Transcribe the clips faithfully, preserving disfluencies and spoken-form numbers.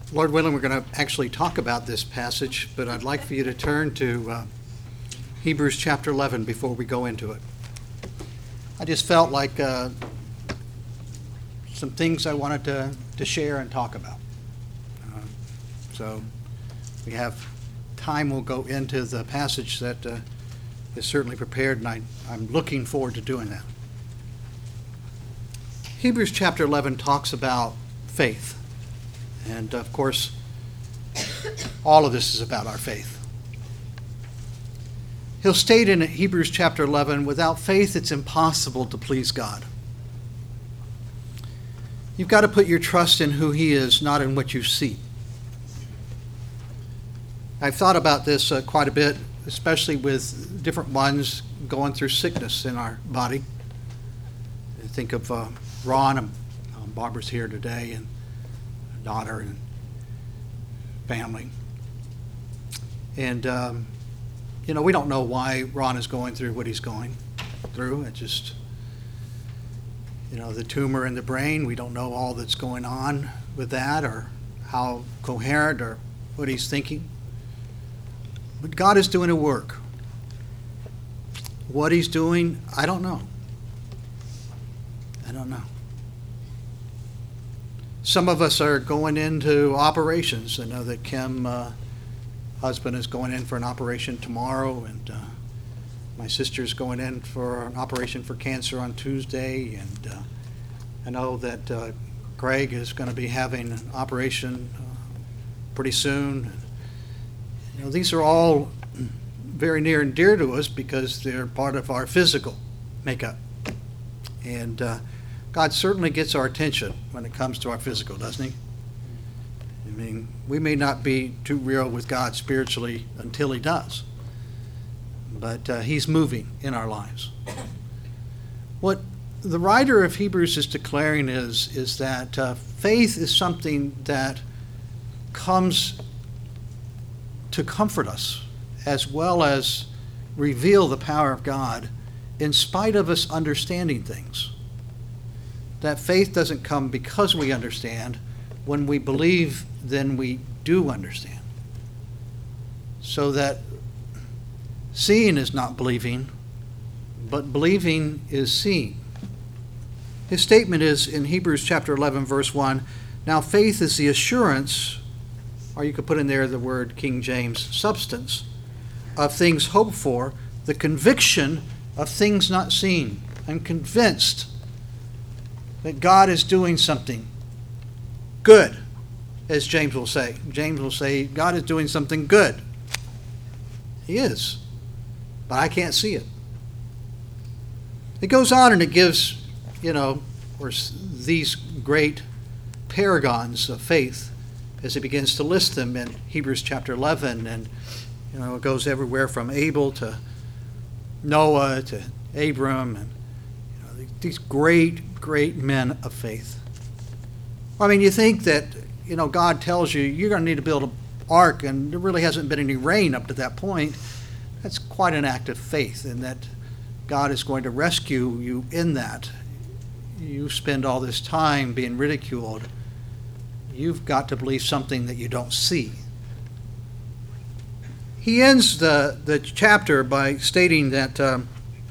Lord willing, we're going to actually talk about this passage, but I'd like for you to turn to uh, Hebrews chapter eleven before we go into it. I just felt like uh, some things I wanted to, to share and talk about. Uh, so we have time, we'll go into the passage that uh, is certainly prepared, and I, I'm looking forward to doing that. Hebrews chapter eleven talks about faith. And of course, all of this is about our faith. He'll state in Hebrews chapter eleven, without faith it's impossible to please God. You've got to put your trust in who He is, not in what you see. I've thought about this uh, quite a bit, especially with different ones going through sickness in our body. I think of uh, Ron, and um, Barbara's here today, and daughter and family. And, um, you know, we don't know why Ron is going through what he's going through. It just, you know, the tumor in the brain, we don't know all that's going on with that or how coherent or what he's thinking. But God is doing a work. What He's doing, I don't know. I don't know. Some of us are going into operations. I know that Kim, uh, husband, is going in for an operation tomorrow, and uh, my sister's going in for an operation for cancer on Tuesday, and uh, I know that uh, Greg is going to be having an operation uh, pretty soon. You know, these are all very near and dear to us because they're part of our physical makeup, and uh, God certainly gets our attention when it comes to our physical, doesn't He? I mean, we may not be too real with God spiritually until He does. But uh, He's moving in our lives. What the writer of Hebrews is declaring is, is that uh, faith is something that comes to comfort us as well as reveal the power of God in spite of us understanding things. That faith doesn't come because we understand. When we believe, then we do understand. So that seeing is not believing, but believing is seeing. His statement is in Hebrews chapter eleven, verse one, now faith is the assurance, or you could put in there the word King James, substance, of things hoped for, the conviction of things not seen. I'm convinced that God is doing something good, as James will say. James will say, God is doing something good. He is, but I can't see it. It goes on and it gives, you know, or these great paragons of faith as he begins to list them in Hebrews chapter eleven, and you know, it goes everywhere from Abel to Noah to Abram, and you know, these great great men of faith. I mean, you think that, you know, God tells you you're going to need to build an ark, and there really hasn't been any rain up to that point. That's quite an act of faith, in that God is going to rescue you in that. You spend all this time being ridiculed. You've got to believe something that you don't see. He ends the, the chapter by stating that um,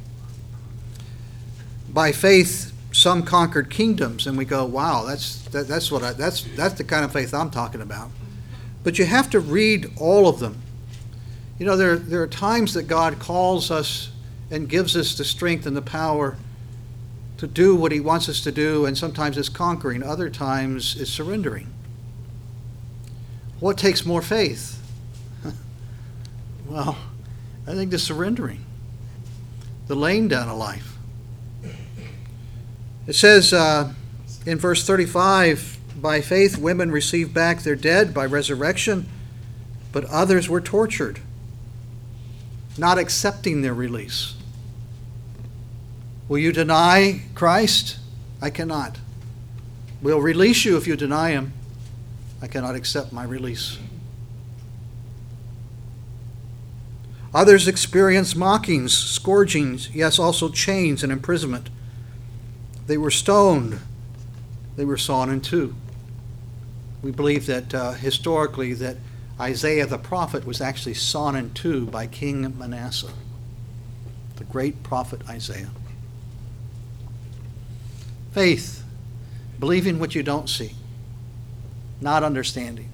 by faith some conquered kingdoms, and we go, wow, that's that, that's what I, that's that's the kind of faith I'm talking about. But you have to read all of them. You know, there there are times that God calls us and gives us the strength and the power to do what He wants us to do, and sometimes it's conquering, other times it's surrendering. What takes more faith? Well, I think the surrendering, the laying down of life. It says uh, in verse thirty-five, by faith women received back their dead by resurrection, but others were tortured, not accepting their release. Will you deny Christ? I cannot. We'll release you if you deny Him. I cannot accept my release. Others experienced mockings, scourgings, yes, also chains and imprisonment. They were stoned. They were sawn in two. We believe that uh, historically that Isaiah the prophet was actually sawn in two by King Manasseh, the great prophet Isaiah. Faith, believing what you don't see, not understanding.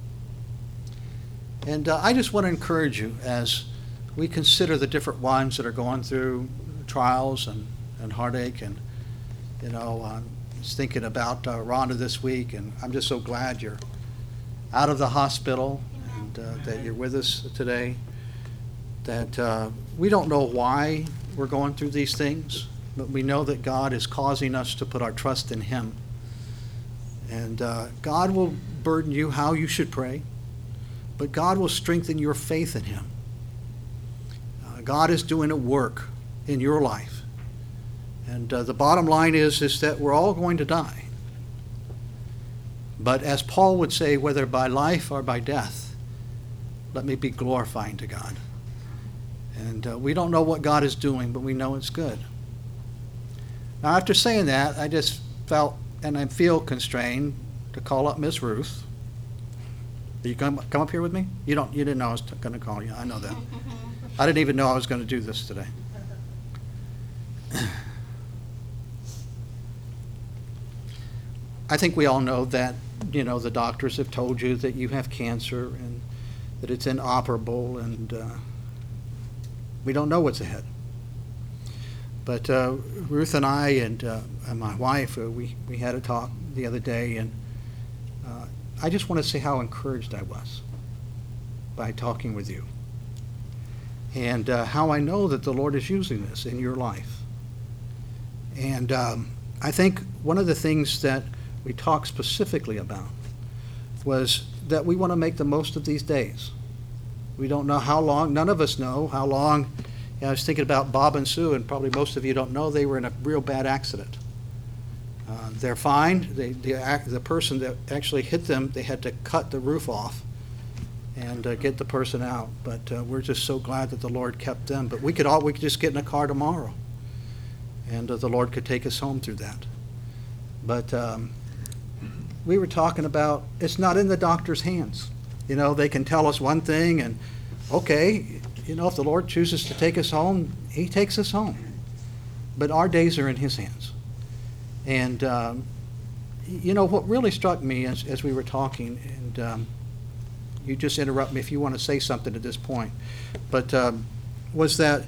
And uh, I just want to encourage you as we consider the different ones that are going through trials and, and heartache. And, you know, I was thinking about uh, Rhonda this week, and I'm just so glad you're out of the hospital and uh, that you're with us today. That uh, we don't know why we're going through these things, but we know that God is causing us to put our trust in Him. And uh, God will burden you how you should pray, but God will strengthen your faith in Him. Uh, God is doing a work in your life. And uh, the bottom line is, is that we're all going to die. But as Paul would say, whether by life or by death, let me be glorifying to God. And uh, we don't know what God is doing, but we know it's good. Now, after saying that, I just felt, and I feel constrained to call up Miss Ruth. Are you come come up here with me? You don't. You didn't know I was going to call you. I know that. I didn't even know I was going to do this today. I think we all know that, you know, the doctors have told you that you have cancer and that it's inoperable, and uh, we don't know what's ahead. But uh, Ruth and I and, uh, and my wife, uh, we, we had a talk the other day, and uh, I just want to say how encouraged I was by talking with you. And uh, how I know that the Lord is using this in your life. And um, I think one of the things that we talked specifically about was that we want to make the most of these days. We don't know how long, none of us know how long. You know, I was thinking about Bob and Sue, and probably most of you don't know, they were in a real bad accident. Uh, they're fine. They, the, the person that actually hit them, they had to cut the roof off and uh, get the person out. But uh, we're just so glad that the Lord kept them. But we could all we could just get in a car tomorrow, and uh, the Lord could take us home through that. But um, we were talking about it's not in the doctor's hands. You know, they can tell us one thing, and okay, you know, if the Lord chooses to take us home, He takes us home. But our days are in His hands. And, um, you know, what really struck me as, as we were talking, and um, you just interrupt me if you want to say something at this point, but um, was that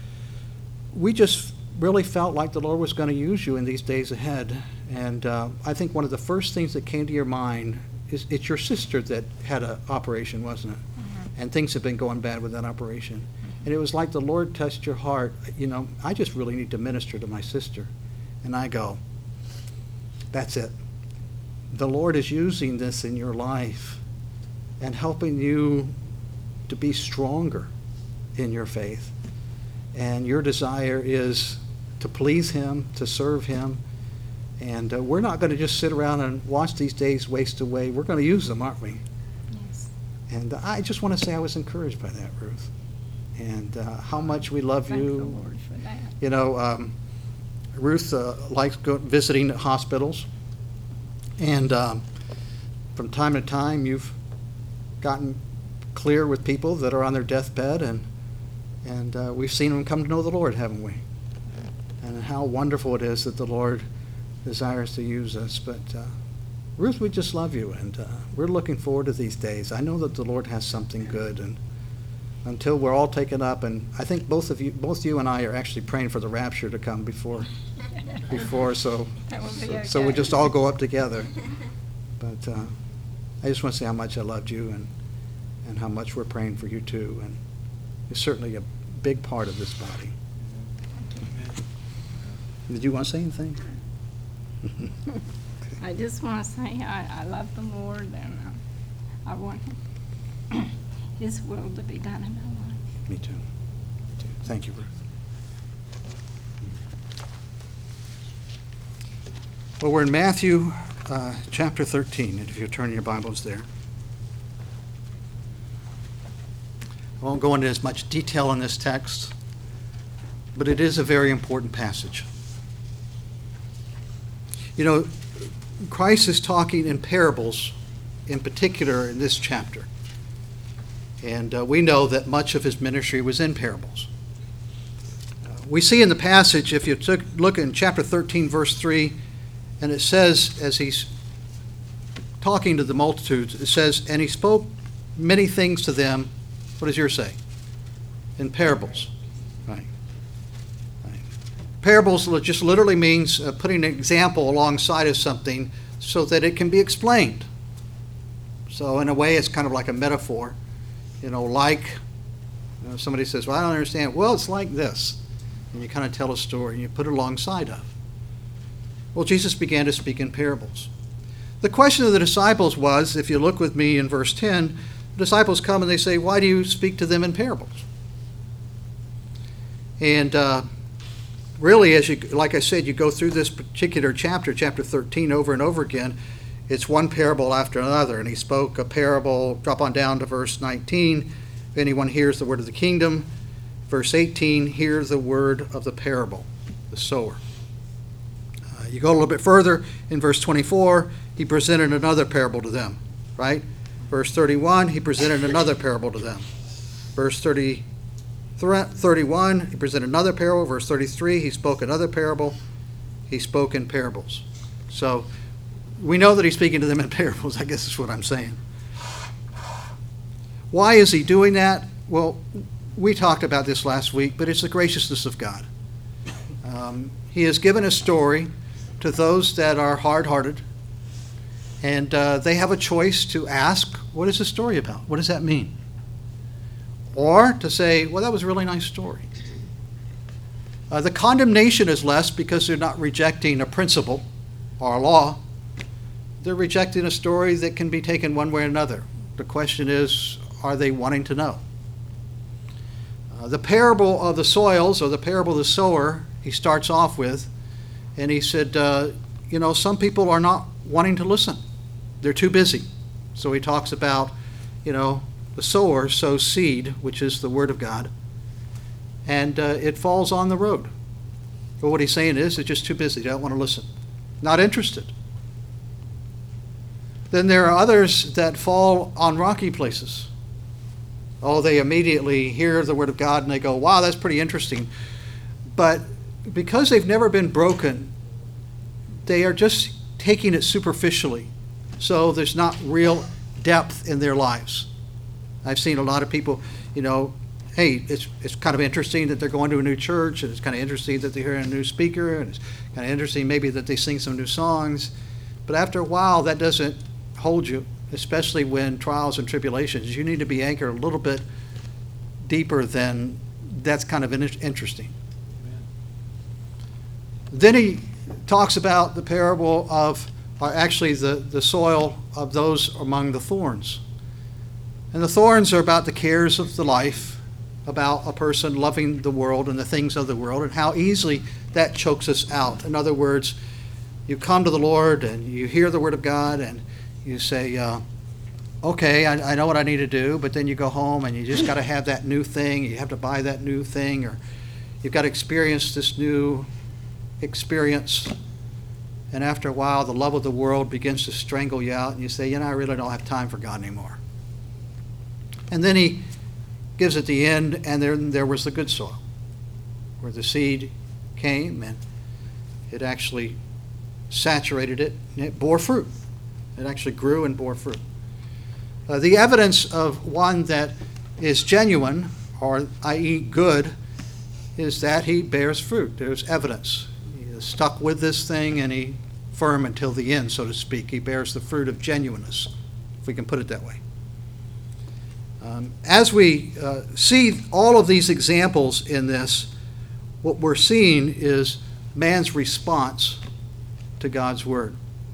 we just really felt like the Lord was going to use you in these days ahead. And uh, I think one of the first things that came to your mind is it's your sister that had an operation, wasn't it? Mm-hmm. And things have been going bad with that operation. Mm-hmm. And it was like the Lord touched your heart. You know, I just really need to minister to my sister. And I go, that's it. The Lord is using this in your life and helping you to be stronger in your faith. And your desire is to please Him, to serve Him. And uh, we're not going to just sit around and watch these days waste away. We're going to use them, aren't we? Yes. And uh, I just want to say I was encouraged by that, Ruth. And uh, how much we love Thank you. the Lord for that. You know, um, Ruth uh, likes go, visiting hospitals. And um, from time to time, you've gotten clear with people that are on their deathbed. And, and uh, we've seen them come to know the Lord, haven't we? And how wonderful it is that the Lord desires to use us. But uh, Ruth, we just love you, and uh, we're looking forward to these days. I know that the Lord has something good, and until we're all taken up, and I think both of you, both you and I are actually praying for the rapture to come before, before. So, That would be so, okay. so we just all go up together. But uh, I just want to say how much I loved you, and and how much we're praying for you too, and you're certainly a big part of this body. Did you want to say anything? I just want to say I, I love the Lord, and uh, I want His will to be done in my life. Me too. Me too. Thank you, Ruth. Well, we're in Matthew uh, chapter thirteen, and if you turn your Bibles there. I won't go into as much detail in this text, but it is a very important passage. You know, Christ is talking in parables in particular in this chapter. And uh, we know that much of his ministry was in parables. Uh, we see in the passage, if you took, look in chapter thirteen, verse three, and it says, as he's talking to the multitudes, it says, and he spoke many things to them. What does yours say? In parables. Right. Right. Parables just literally means uh, putting an example alongside of something so that it can be explained. So in a way, it's kind of like a metaphor. You know, like, you know, somebody says, well, I don't understand. Well, it's like this. And you kind of tell a story and you put it alongside of. Well, Jesus began to speak in parables. The question of the disciples was, if you look with me in verse ten, the disciples come and they say, why do you speak to them in parables? And uh, really, as you, like I said, you go through this particular chapter, chapter thirteen, over and over again, it's one parable after another. And he spoke a parable, drop on down to verse nineteen, if anyone hears the word of the kingdom. Verse eighteen, hear the word of the parable, the sower. Uh, you go a little bit further, in verse twenty-four, he presented another parable to them, right? Verse thirty-one, he presented another parable to them. Verse thirty, thirty-one, he presented another parable. Verse thirty-three, he spoke another parable. He spoke in parables. So we know that he's speaking to them in parables, I guess is what I'm saying. Why is he doing that? Well, we talked about this last week, but it's the graciousness of God. Um, he has given a story to those that are hard-hearted, and uh, they have a choice to ask, what is the story about? What does that mean? Or to say, well, that was a really nice story. Uh, the condemnation is less because they're not rejecting a principle or a law. They're rejecting a story that can be taken one way or another. The question is, are they wanting to know? Uh, the parable of the soils, or the parable of the sower, he starts off with, and he said, uh, you know, some people are not wanting to listen. They're too busy. So he talks about, you know, the sower sows seed, which is the word of God, and uh, it falls on the road. But what he's saying is, they're just too busy. They don't want to listen. Not interested. Then there are others that fall on rocky places. Oh, they immediately hear the word of God and they go, wow, that's pretty interesting. But because they've never been broken, they are just taking it superficially. So there's not real depth in their lives. I've seen a lot of people, you know, hey, it's it's kind of interesting that they're going to a new church, and it's kind of interesting that they're hearing a new speaker, and it's kind of interesting maybe that they sing some new songs. But after a while, that doesn't hold you, especially when trials and tribulations. You need to be anchored a little bit deeper than that's kind of interesting. Amen. Then he talks about the parable of, or actually the, the soil of those among the thorns. And the thorns are about the cares of the life, about a person loving the world and the things of the world, and how easily that chokes us out. In other words, you come to the Lord and you hear the word of God and you say, uh, okay, I, I know what I need to do, but then you go home and you just got to have that new thing. You have to buy that new thing, or you've got to experience this new experience. And after a while, the love of the world begins to strangle you out, and you say, you know, I really don't have time for God anymore. And then he gives at the end, and there, there was the good soil, where the seed came, and it actually saturated it, and it bore fruit. It actually grew and bore fruit. Uh, the evidence of one that is genuine, or that is good, is that he bears fruit. There's evidence. He is stuck with this thing, and he firm until the end, so to speak. He bears the fruit of genuineness, if we can put it that way. Um, as we uh, see all of these examples in this, what we're seeing is man's response to God's word.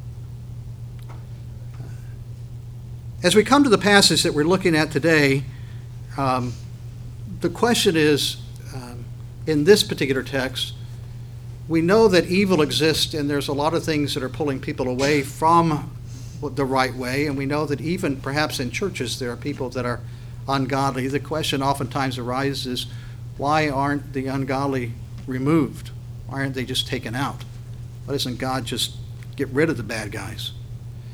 As we come to the passage that we're looking at today, um, the question is, um, in this particular text, we know that evil exists, and there's a lot of things that are pulling people away from the right way, and we know that even perhaps in churches there are people that are ungodly. The question oftentimes arises, why aren't the ungodly removed? Why aren't they just taken out? Why doesn't God just get rid of the bad guys?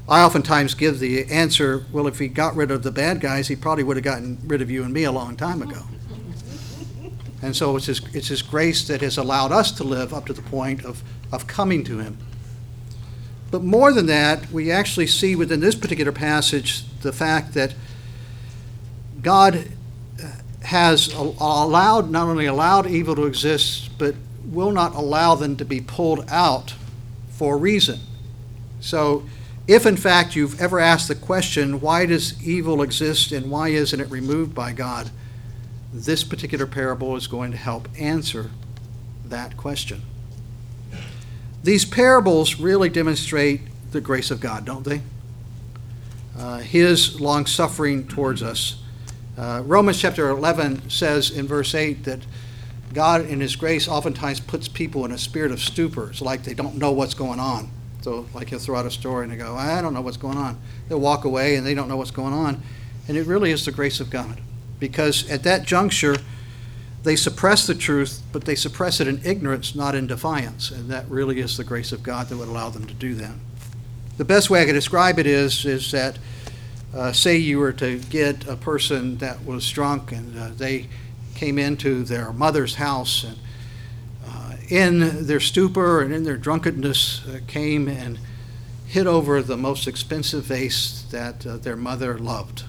I oftentimes give the answer, well, if he got rid of the bad guys, he probably would have gotten rid of you and me a long time ago. And so it's his, it's his grace that has allowed us to live up to the point of, of coming to him. But more than that, we actually see within this particular passage the fact that God has allowed, not only allowed evil to exist, but will not allow them to be pulled out for a reason. So if in fact you've ever asked the question, why does evil exist and why isn't it removed by God? This particular parable is going to help answer that question. These parables really demonstrate the grace of God, don't they? Uh, his long-suffering towards us. Uh, Romans chapter eleven says in verse eight that God in his grace oftentimes puts people in a spirit of stupor. It's like they don't know what's going on. So like he'll throw out a story and they go, I don't know what's going on. They'll walk away and they don't know what's going on. And it really is the grace of God. Because at that juncture, they suppress the truth, but they suppress it in ignorance, not in defiance. And that really is the grace of God that would allow them to do that. The best way I can describe it is, is that, uh, say you were to get a person that was drunk and uh, they came into their mother's house and uh, in their stupor and in their drunkenness uh, came and hit over the most expensive vase that uh, their mother loved.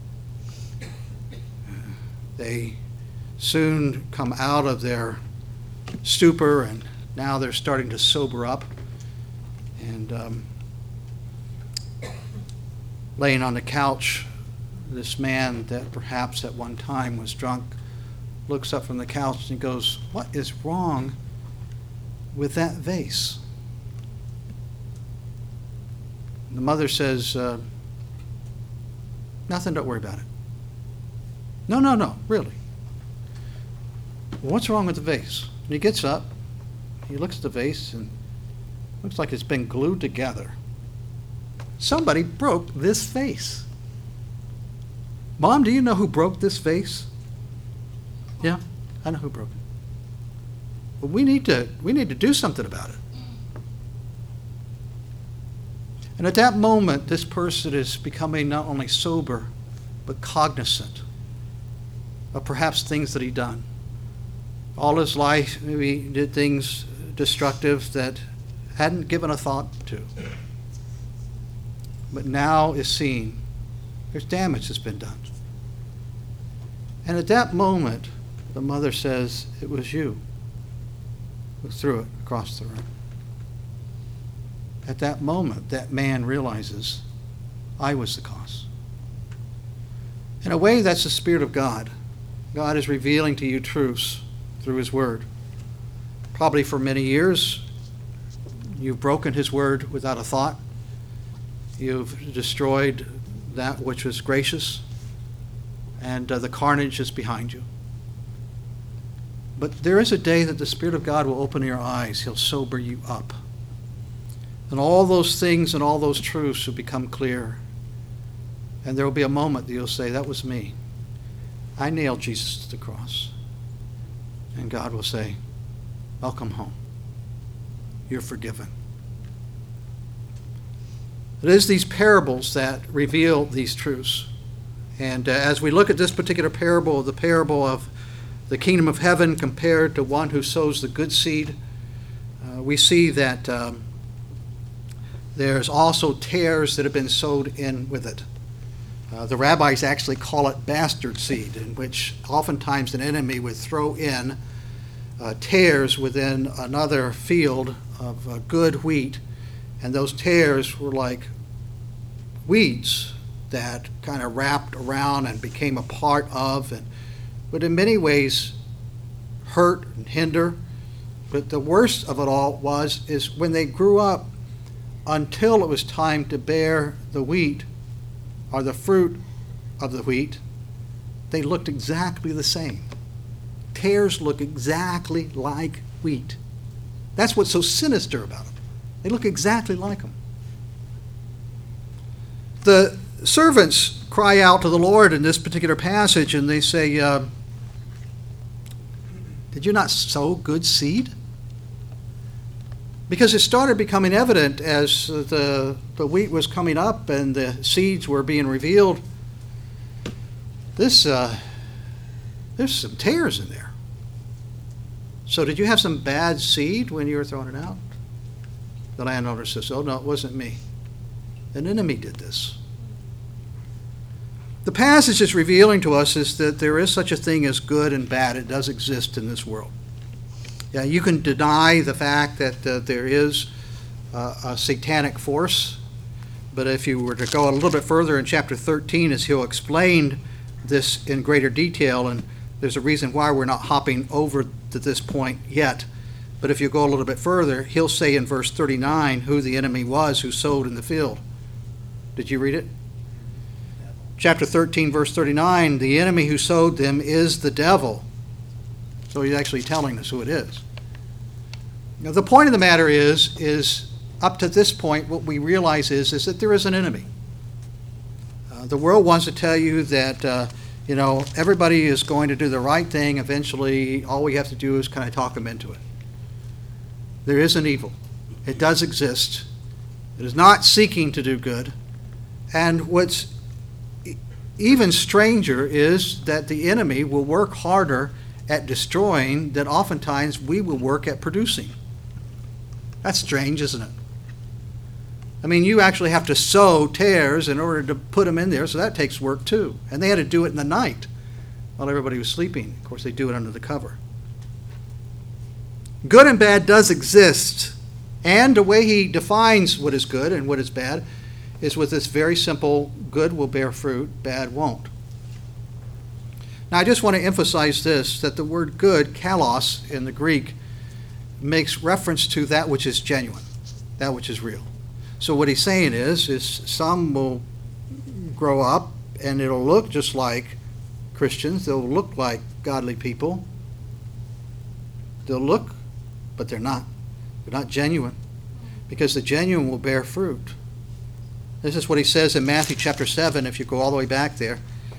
They soon come out of their stupor and now they're starting to sober up. And um, laying on the couch, this man that perhaps at one time was drunk looks up from the couch and he goes, what is wrong with that vase? And the mother says, uh, nothing, don't worry about it. No, no, no, really. What's wrong with the vase? And he gets up, he looks at the vase, and looks like it's been glued together. Somebody broke this vase. Mom, do you know who broke this vase? Yeah, I know who broke it. But we need to, we need to do something about it. And at that moment, this person is becoming not only sober, but cognizant of perhaps things that he'd done. All his life, maybe he did things destructive that hadn't given a thought to. But now is seeing there's damage that's been done. And at that moment, the mother says, it was you who threw it across the room. At that moment, that man realizes, I was the cause. In a way, that's the Spirit of God. God is revealing to you truths through his word. Probably for many years, you've broken his word without a thought. You've destroyed that which was gracious, and uh, the carnage is behind you. But there is a day that the Spirit of God will open your eyes. He'll sober you up. And all those things and all those truths will become clear. And there will be a moment that you'll say, that was me. I nailed Jesus to the cross. And God will say, welcome home. You're forgiven. It is these parables that reveal these truths. And uh, as we look at this particular parable, the parable of the kingdom of heaven compared to one who sows the good seed, uh, we see that um, there's also tares that have been sowed in with it. Uh, the rabbis actually call it bastard seed, in which oftentimes an enemy would throw in uh, tares within another field of uh, good wheat, and those tares were like weeds that kind of wrapped around and became a part of, and would in many ways hurt and hinder. But the worst of it all was is when they grew up, until it was time to bear the wheat or the fruit of the wheat, they looked exactly the same. Tares look exactly like wheat. That's what's so sinister about them. They look exactly like them. The servants cry out to the Lord in this particular passage, and they say, uh, did you not sow good seed? Because it started becoming evident as the, the wheat was coming up and the seeds were being revealed. This, uh, there's some tares in there. So did you have some bad seed when you were throwing it out? The landowner says, oh, no, it wasn't me. An enemy did this. The passage is revealing to us is that there is such a thing as good and bad. It does exist in this world. Yeah, you can deny the fact that uh, there is uh, a satanic force, but if you were to go a little bit further in chapter thirteen, as he'll explain this in greater detail, and there's a reason why we're not hopping over to this point yet, but if you go a little bit further, he'll say in verse thirty-nine who the enemy was who sowed in the field. Did you read it? Chapter thirteen, verse thirty-nine, the enemy who sowed them is the devil. So he's actually telling us who it is. Now, the point of the matter is, is up to this point, what we realize is, is that there is an enemy. Uh, the world wants to tell you that, uh, you know, everybody is going to do the right thing. Eventually, all we have to do is kind of talk them into it. There is an evil. It does exist. It is not seeking to do good. And what's even stranger is that the enemy will work harder at destroying than oftentimes we will work at producing. That's strange, isn't it? I mean, you actually have to sow tares in order to put them in there, so that takes work too. And they had to do it in the night while everybody was sleeping. Of course, they do it under the cover. Good and bad does exist, and the way he defines what is good and what is bad is with this very simple: good will bear fruit, bad won't. Now, I just want to emphasize this, that the word good, kalos, in the Greek, makes reference to that which is genuine, that which is real. So what he's saying is, is some will grow up and it'll look just like Christians. They'll look like godly people. They'll look, but they're not. They're not genuine, because the genuine will bear fruit. This is what he says in Matthew chapter seven, if you go all the way back there.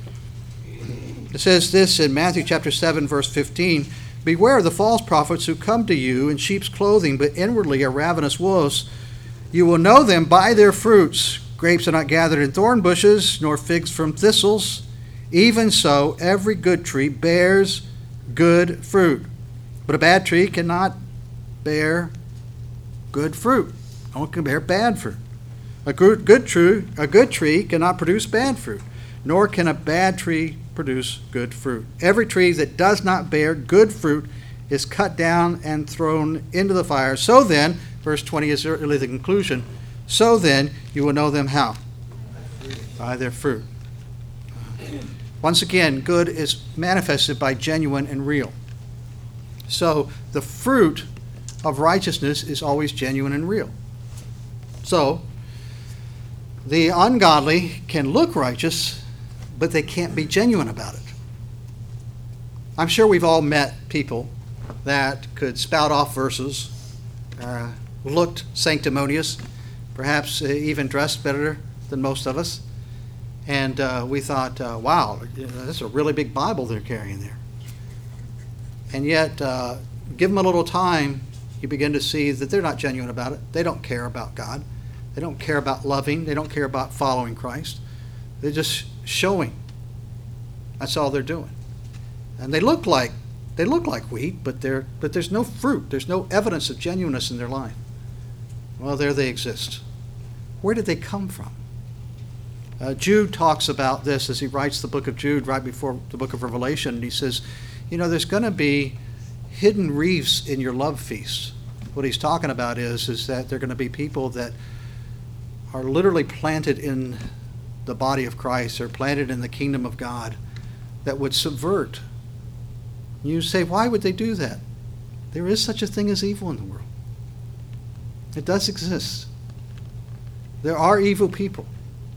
It says this in Matthew chapter seven, verse fifteen, beware of the false prophets who come to you in sheep's clothing, but inwardly are ravenous wolves. You will know them by their fruits. Grapes are not gathered in thorn bushes, nor figs from thistles. Even so, every good tree bears good fruit, but a bad tree cannot bear good fruit. Only can bear bad fruit. A good, good tree, a good tree cannot produce bad fruit, nor can a bad tree produce good fruit. Every tree that does not bear good fruit is cut down and thrown into the fire. So then, verse twenty is really the conclusion, so then you will know them how? By their fruit. Once again, good is manifested by genuine and real. So the fruit of righteousness is always genuine and real. So the ungodly can look righteous, but they can't be genuine about it. I'm sure we've all met people that could spout off verses, uh, looked sanctimonious, perhaps uh, even dressed better than most of us, and uh, we thought, uh, wow, you know, that's a really big Bible they're carrying there. And yet, uh, give them a little time, you begin to see that they're not genuine about it. They don't care about God. They don't care about loving. They don't care about following Christ. They're just showing. That's all they're doing. And they look like they look like wheat, but they're but there's no fruit. There's no evidence of genuineness in their life. Well, there they exist. Where did they come from? Uh, Jude talks about this as he writes the book of Jude right before the book of Revelation, and he says, you know, there's going to be hidden reefs in your love feast. What he's talking about is, is that there are going to be people that are literally planted in the body of Christ, or planted in the kingdom of God, that would subvert. You say, why would they do that? There is such a thing as evil in the world. It does exist. There are evil people.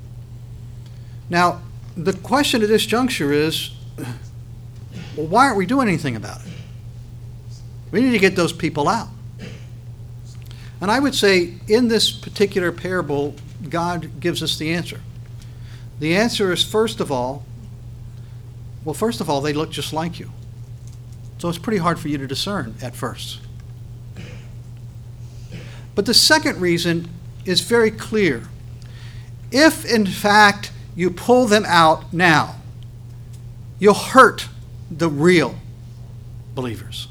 Now, the question at this juncture is, well, why aren't we doing anything about it? We need to get those people out. And I would say in this particular parable, God gives us the answer. The answer is, first of all, well, first of all, they look just like you. So it's pretty hard for you to discern at first. But the second reason is very clear. If, in fact, you pull them out now, you'll hurt the real believers.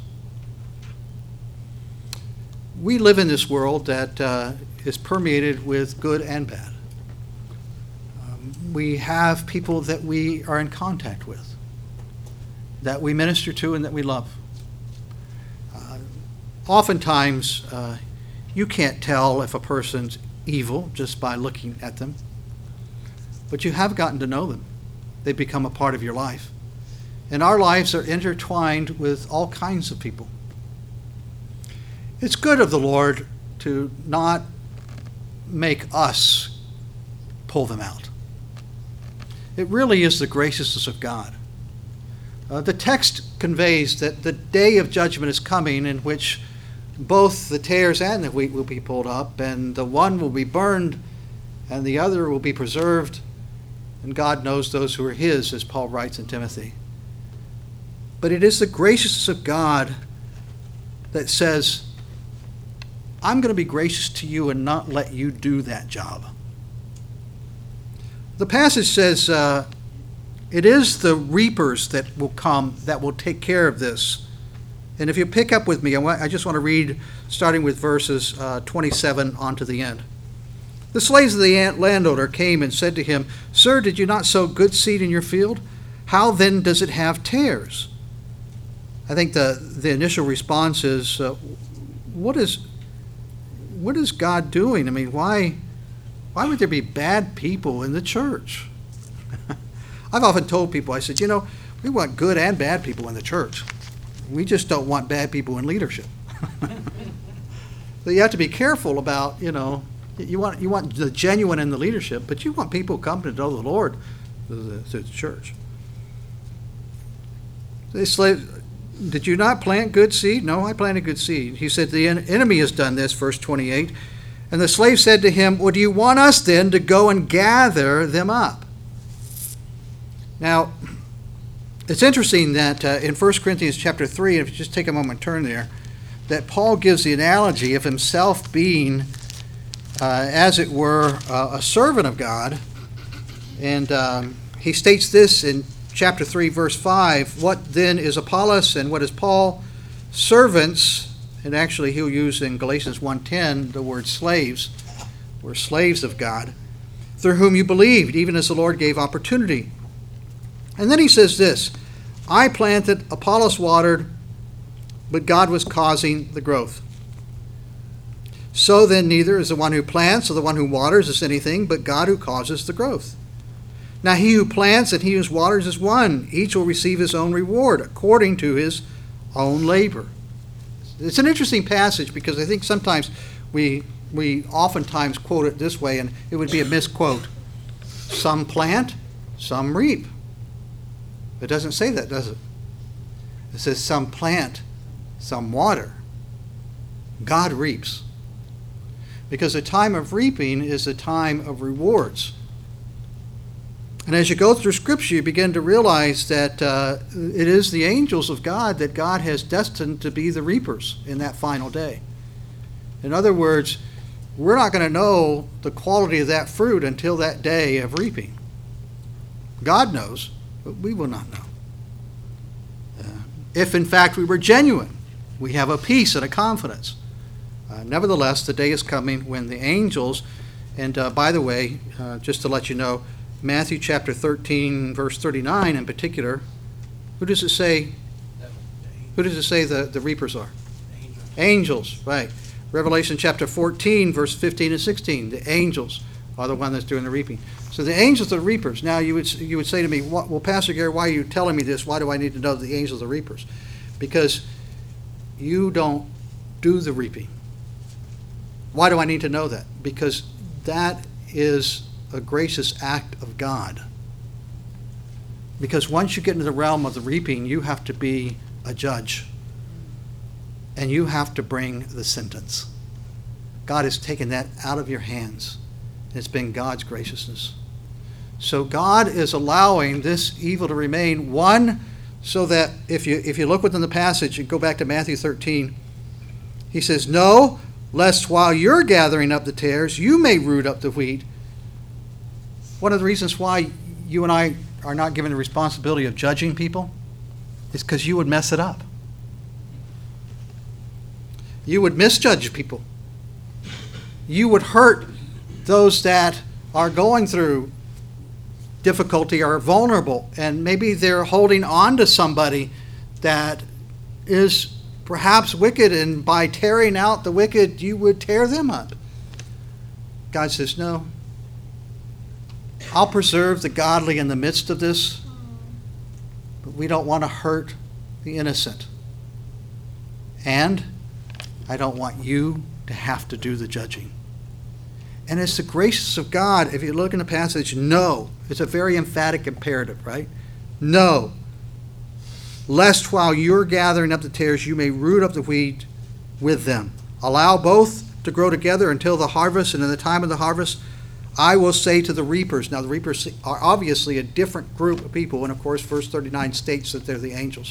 We live in this world that uh, is permeated with good and bad. Um, we have people that we are in contact with, that we minister to and that we love. Uh, oftentimes, uh, you can't tell if a person's evil just by looking at them, but you have gotten to know them. They become a part of your life. And our lives are intertwined with all kinds of people. It's good of the Lord to not make us pull them out. It really is the graciousness of God. Uh, the text conveys that the day of judgment is coming in which both the tares and the wheat will be pulled up, and the one will be burned and the other will be preserved, and God knows those who are his, as Paul writes in Timothy. But it is the graciousness of God that says, I'm going to be gracious to you and not let you do that job. The passage says uh, it is the reapers that will come that will take care of this. And if you pick up with me, I, want, I just want to read starting with verses uh, twenty-seven on to the end. The slaves of the landowner came and said to him, Sir, did you not sow good seed in your field? How then does it have tares? I think the, the initial response is, uh, what is what is God doing? I mean, why why would there be bad people in the church? I've often told people, I said, you know, we want good and bad people in the church. We just don't want bad people in leadership. So you have to be careful about, you know, you want you want the genuine in the leadership, but you want people coming to know the Lord through the, through the church. They slave. Did you not plant good seed? No, I planted good seed. He said, the en- enemy has done this, verse twenty-eight. And the slave said to him, well, do you want us then to go and gather them up? Now, it's interesting that uh, in First Corinthians chapter three, if you just take a moment and turn there, that Paul gives the analogy of himself being, uh, as it were, uh, a servant of God. And um, he states this in chapter three, verse five, what then is Apollos and what is Paul? Servants, and actually he'll use in Galatians one ten the word slaves. We're slaves of God, through whom you believed, even as the Lord gave opportunity. And then he says this, I planted, Apollos watered, but God was causing the growth. So then neither is the one who plants or the one who waters is anything, but God who causes the growth. Now he who plants and he who waters is one. Each will receive his own reward according to his own labor. It's an interesting passage because I think sometimes we we oftentimes quote it this way, and it would be a misquote. Some plant, some reap. It doesn't say that, does it? It says some plant, some water. God reaps. Because the time of reaping is the time of rewards. And as you go through Scripture, you begin to realize that uh, it is the angels of God that God has destined to be the reapers in that final day. In other words, we're not going to know the quality of that fruit until that day of reaping. God knows, but we will not know. Uh, if, in fact, we were genuine, we have a peace and a confidence. Uh, nevertheless, the day is coming when the angels, and uh, by the way, uh, just to let you know, Matthew chapter thirteen, verse thirty-nine in particular, who does it say? Who does it say the, the reapers are? Angels. Angels, right. Revelation chapter fourteen, verse fifteen and sixteen, the angels are the one that's doing the reaping. So the angels are the reapers. Now you would you would say to me, well, Pastor Gary, why are you telling me this? Why do I need to know the angels are the reapers? Because you don't do the reaping. Why do I need to know that? Because that is a gracious act of God. Because once you get into the realm of the reaping, you have to be a judge. And you have to bring the sentence. God has taken that out of your hands. It's been God's graciousness. So God is allowing this evil to remain. One, so that if you if you look within the passage and go back to Matthew thirteen, he says, no, lest while you're gathering up the tares, you may root up the wheat. One of the reasons why you and I are not given the responsibility of judging people is because you would mess it up. You would misjudge people. You would hurt those that are going through difficulty or vulnerable, and maybe they're holding on to somebody that is perhaps wicked, and by tearing out the wicked, you would tear them up. God says, no. I'll preserve the godly in the midst of this, but we don't want to hurt the innocent. And I don't want you to have to do the judging. And it's the grace of God, if you look in the passage, no. It's a very emphatic imperative, right? No. Lest while you're gathering up the tares, you may root up the wheat with them. Allow both to grow together until the harvest, and in the time of the harvest, I will say to the reapers. Now, the reapers are obviously a different group of people, and of course, verse thirty-nine states that they're the angels.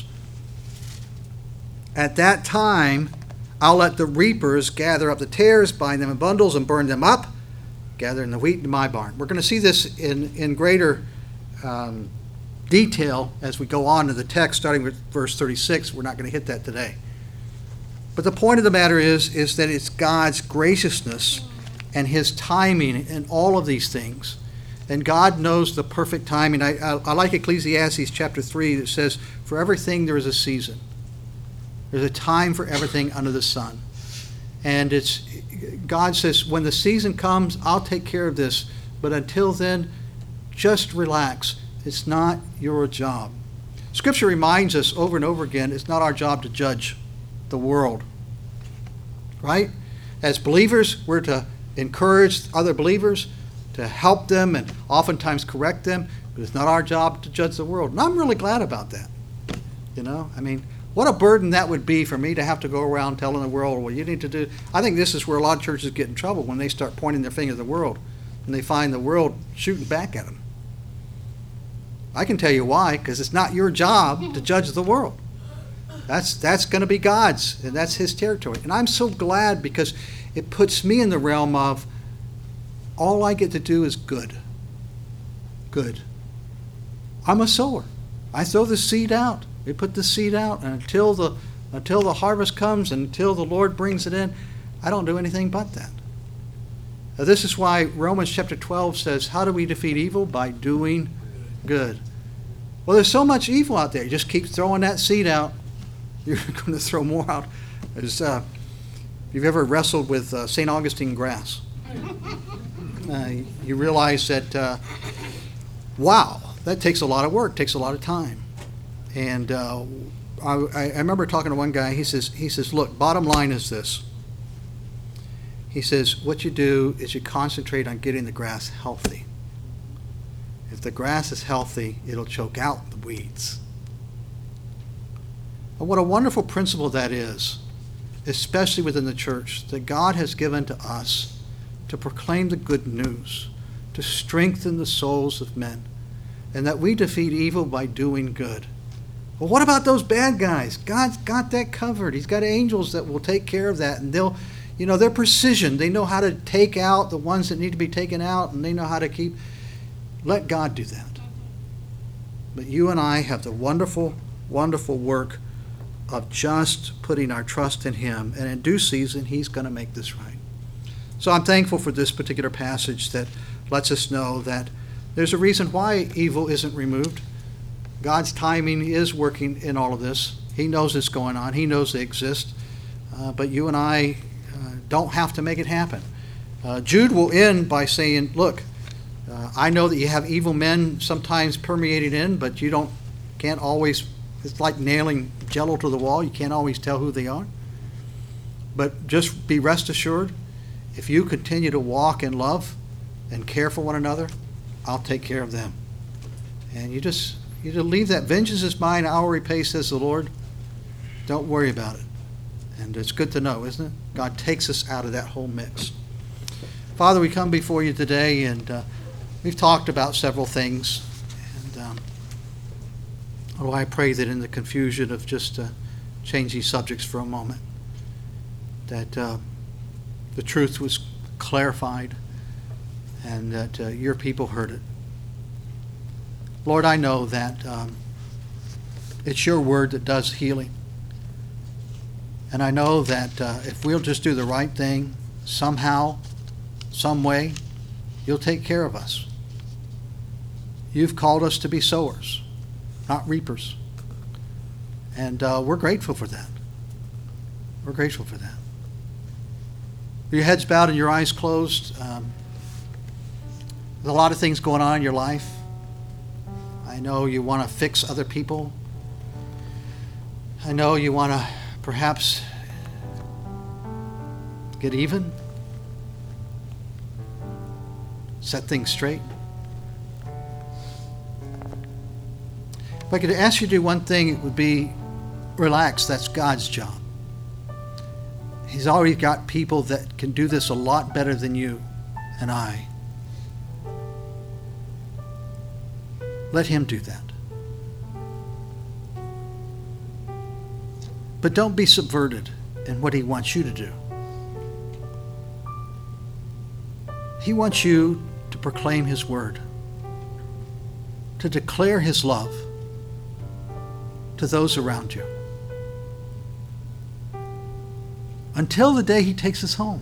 At that time, I'll let the reapers gather up the tares, bind them in bundles, and burn them up, gathering the wheat in my barn. We're going to see this in, in greater um, detail as we go on to the text, starting with verse thirty-six. We're not going to hit that today. But the point of the matter is, is that it's God's graciousness and his timing in all of these things. And God knows the perfect timing. I, I, I like Ecclesiastes chapter three that says, for everything there is a season. There's a time for everything under the sun. And it's God says, when the season comes, I'll take care of this. But until then, just relax. It's not your job. Scripture reminds us over and over again, it's not our job to judge the world. Right? As believers, we're to encourage other believers, to help them and oftentimes correct them. But it's not our job to judge the world. And I'm really glad about that. You know, I mean, what a burden that would be for me to have to go around telling the world, well, you need to do. I think this is where a lot of churches get in trouble, when they start pointing their finger at the world and they find the world shooting back at them. I can tell you why, because it's not your job to judge the world. That's that's going to be God's, and that's his territory. And I'm so glad, because it puts me in the realm of all I get to do is good. Good. I'm a sower. I throw the seed out. We put the seed out, and until the until the harvest comes, and until the Lord brings it in, I don't do anything but that. Now, this is why Romans chapter twelve says, how do we defeat evil? By doing good. Well, there's so much evil out there. You just keep throwing that seed out. You're going to throw more out. There's, uh, if you've ever wrestled with uh, Saint Augustine grass, uh, you realize that, uh, wow, that takes a lot of work, takes a lot of time. And uh, I, I remember talking to one guy. He says, he says, look, bottom line is this. He says, what you do is you concentrate on getting the grass healthy. If the grass is healthy, it'll choke out the weeds. And what a wonderful principle that is, especially within the church, that God has given to us to proclaim the good news, to strengthen the souls of men, and that we defeat evil by doing good. Well, what about those bad guys? God's got that covered. He's got angels that will take care of that, and they'll, you know, they're precision. They know how to take out the ones that need to be taken out, and they know how to keep. Let God do that. But you and I have the wonderful, wonderful work of just putting our trust in him, and in due season, he's going to make this right. So I'm thankful for this particular passage that lets us know that there's a reason why evil isn't removed. God's timing is working in all of this. He knows it's going on. He knows they exist. Uh, but you and I uh, don't have to make it happen. Uh, Jude will end by saying, look, uh, I know that you have evil men sometimes permeated in, but you don't can't always, it's like nailing Jello to the wall. You can't always tell who they are. But just be rest assured, if you continue to walk in love and care for one another, I'll take care of them. And you just, you just leave that. Vengeance is mine, I will repay, says the Lord. Don't worry about it. And it's good to know, isn't it? God takes us out of that whole mix. Father, we come before you today, and uh, we've talked about several things. And um, oh, I pray that in the confusion of just uh, changing subjects for a moment, that uh, the truth was clarified and that uh, your people heard it. Lord, I know that um, it's your word that does healing. And I know that uh, if we'll just do the right thing, somehow, some way, you'll take care of us. You've called us to be sowers, not reapers. And uh, we're grateful for that. We're grateful for that. With your heads bowed and your eyes closed, um, there's a lot of things going on in your life. I know you want to fix other people. I know you want to perhaps get even, set things straight. If I could ask you to do one thing, it would be relax. That's God's job. He's already got people that can do this a lot better than you and I. Let him do that. But don't be subverted in what he wants you to do. He wants you to proclaim his word, to declare his love to those around you, until the day he takes us home.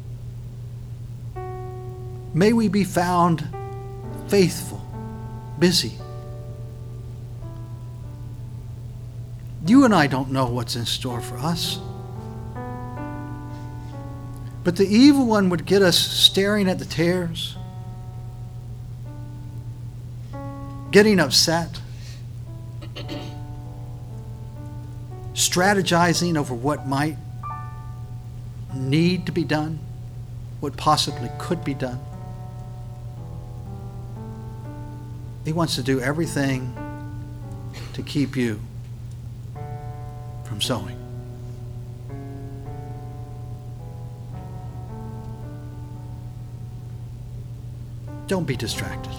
May we be found faithful, busy. You and I don't know what's in store for us. But the evil one would get us staring at the tares, getting upset, strategizing over what might need to be done, what possibly could be done. He wants to do everything to keep you from sowing. Don't be distracted.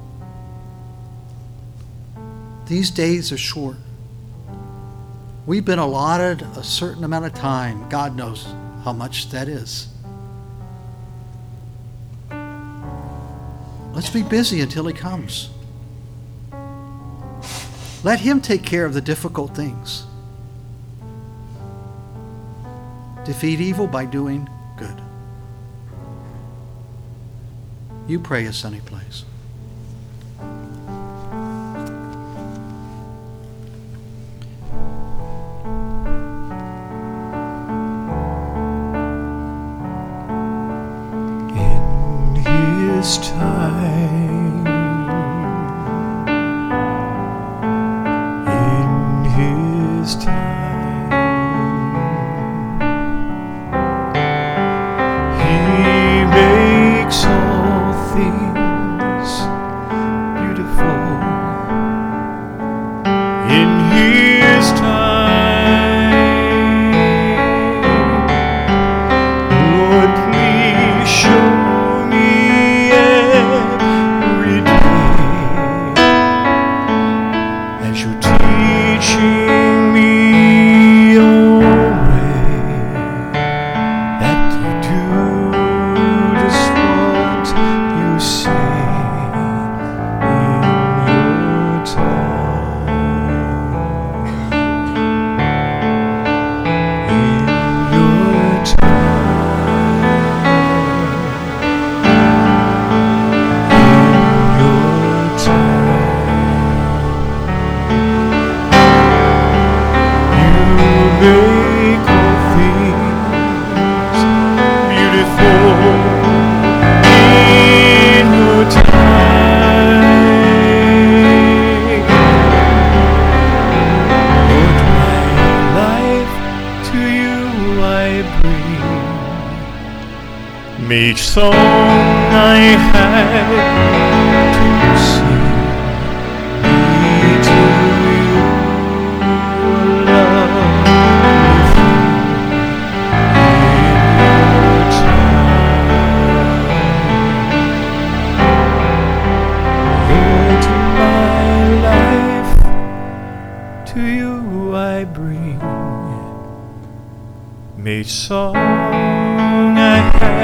These days are short. We've been allotted a certain amount of time. God knows how much that is. Let's be busy until he comes. Let him take care of the difficult things. Defeat evil by doing good. You pray a sunny place. In his time, in his time, he makes all things beautiful. In his time, Lord, please show me every day as you're teaching me your way, that you do just what you say in your time. In your time. In your time. You make all things beautiful in your time. Lord, my life to you I bring. May each song I have to sing be to you, love with you in your time. Lord, my life to you I bring. May each song I have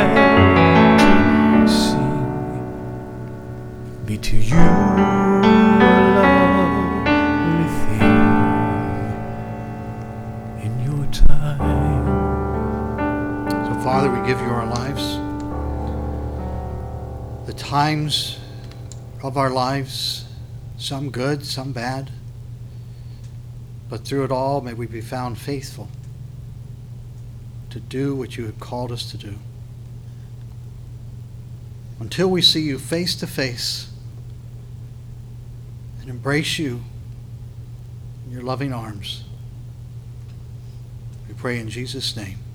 be to you a lovely thing in your time. So, Father, we give you our lives, the times of our lives, some good, some bad. But through it all, may we be found faithful to do what you have called us to do. Until we see you face to face and embrace you in your loving arms, we pray in Jesus' name.